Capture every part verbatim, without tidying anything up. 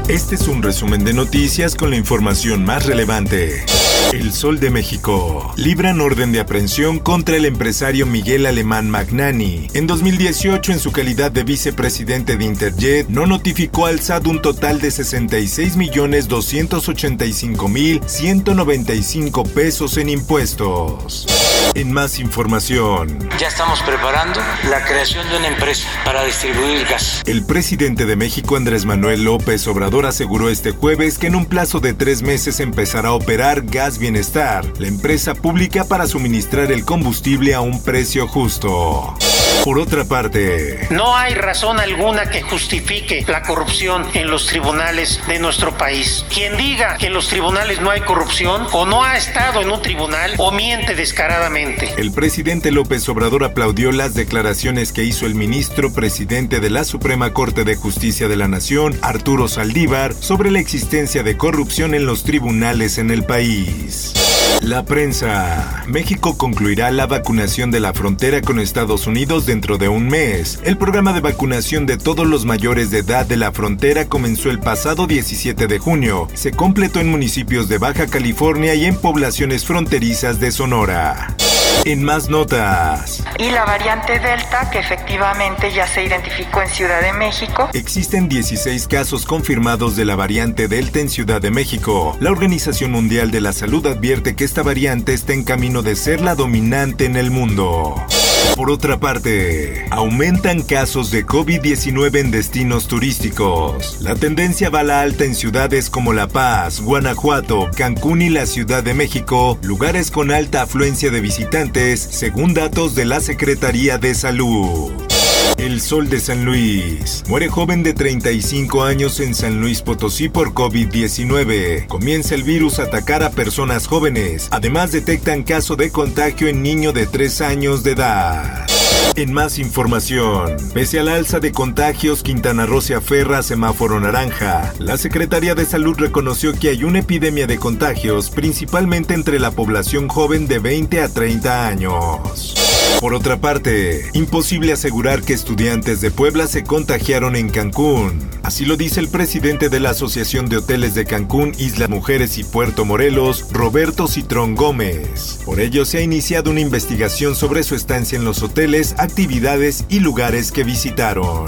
Este es un resumen de noticias con la información más relevante. El Sol de México. Libran orden de aprehensión contra el empresario Miguel Alemán Magnani. En dos mil dieciocho, en su calidad de vicepresidente de Interjet, no notificó al S A T un total de sesenta y seis millones doscientos ochenta y cinco mil ciento noventa y cinco pesos en impuestos. En más información. Ya estamos preparando la creación de una empresa para distribuir gas. El presidente de México, Andrés Manuel López Obrador, aseguró este jueves que en un plazo de tres meses empezará a operar Gas Bienestar, la empresa pública para suministrar el combustible a un precio justo. Por otra parte, no hay razón alguna que justifique la corrupción en los tribunales de nuestro país. Quien diga que en los tribunales no hay corrupción o no ha estado en un tribunal o miente descaradamente. El presidente López Obrador aplaudió las declaraciones que hizo el ministro presidente de la Suprema Corte de Justicia de la Nación, Arturo Saldívar, sobre la existencia de corrupción en los tribunales en el país. La prensa. México concluirá la vacunación de la frontera con Estados Unidos dentro de un mes. El programa de vacunación de todos los mayores de edad de la frontera comenzó el pasado diecisiete de junio. Se completó en municipios de Baja California y en poblaciones fronterizas de Sonora. En más notas. Y la variante Delta, que efectivamente ya se identificó en Ciudad de México. Existen dieciséis casos confirmados de la variante Delta en Ciudad de México. La Organización Mundial de la Salud advierte que esta variante está en camino de ser la dominante en el mundo. Por otra parte, aumentan casos de COVID diecinueve en destinos turísticos. La tendencia va a la alta en ciudades como La Paz, Guanajuato, Cancún y la Ciudad de México, lugares con alta afluencia de visitantes, según datos de la Secretaría de Salud. El Sol de San Luis. Muere joven de treinta y cinco años en San Luis Potosí por COVID diecinueve. Comienza el virus a atacar a personas jóvenes. Además, detectan caso de contagio en niño de tres años de edad. En más información, pese al alza de contagios, Quintana Roo se aferra a semáforo naranja. La Secretaría de Salud reconoció que hay una epidemia de contagios, principalmente entre la población joven de veinte a treinta años. Por otra parte, imposible asegurar que estudiantes de Puebla se contagiaron en Cancún. Así lo dice el presidente de la Asociación de Hoteles de Cancún, Isla Mujeres y Puerto Morelos, Roberto Citrón Gómez. Por ello, se ha iniciado una investigación sobre su estancia en los hoteles, actividades y lugares que visitaron.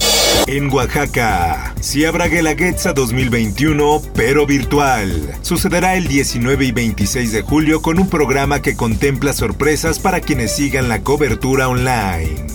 En Oaxaca, sí habrá Guelaguetza dos mil veintiuno, pero virtual. Sucederá el diecinueve y veintiséis de julio con un programa que contempla sorpresas para quienes sigan la cobertura online.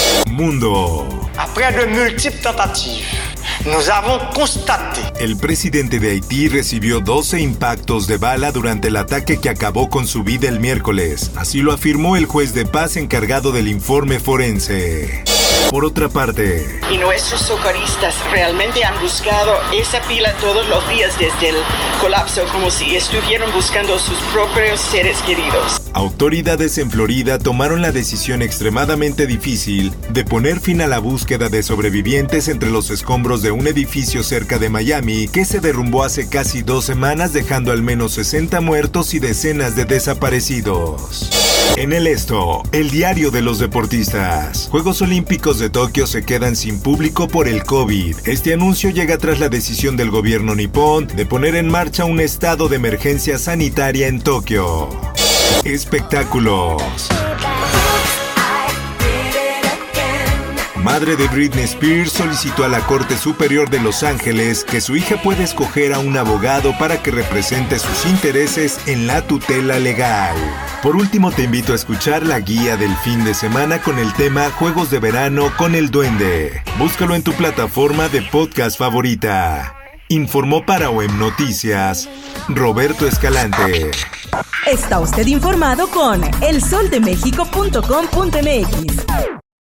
Mundo. Après de múltiples tentatives, nous avons constaté. El presidente de Haití recibió doce impactos de bala durante el ataque que acabó con su vida el miércoles. Así lo afirmó el juez de paz encargado del informe forense. Por otra parte, y nuestros socorristas realmente han buscado esa pila todos los días desde el colapso, como si estuvieran buscando sus propios seres queridos. Autoridades en Florida tomaron la decisión extremadamente difícil de poner fin a la búsqueda de sobrevivientes entre los escombros de un edificio cerca de Miami que se derrumbó hace casi dos semanas, dejando al menos sesenta muertos y decenas de desaparecidos. En el esto, el diario de los deportistas. Juegos Olímpicos de Tokio se quedan sin público por el COVID. Este anuncio llega tras la decisión del gobierno nipón de poner en marcha un estado de emergencia sanitaria en Tokio. Espectáculos. Madre de Britney Spears solicitó a la Corte Superior de Los Ángeles que su hija pueda escoger a un abogado para que represente sus intereses en la tutela legal. Por último, te invito a escuchar la guía del fin de semana con el tema Juegos de Verano con el Duende. Búscalo en tu plataforma de podcast favorita. Informó para O E M Noticias, Roberto Escalante. Está usted informado con el sol de méxico punto com punto m x.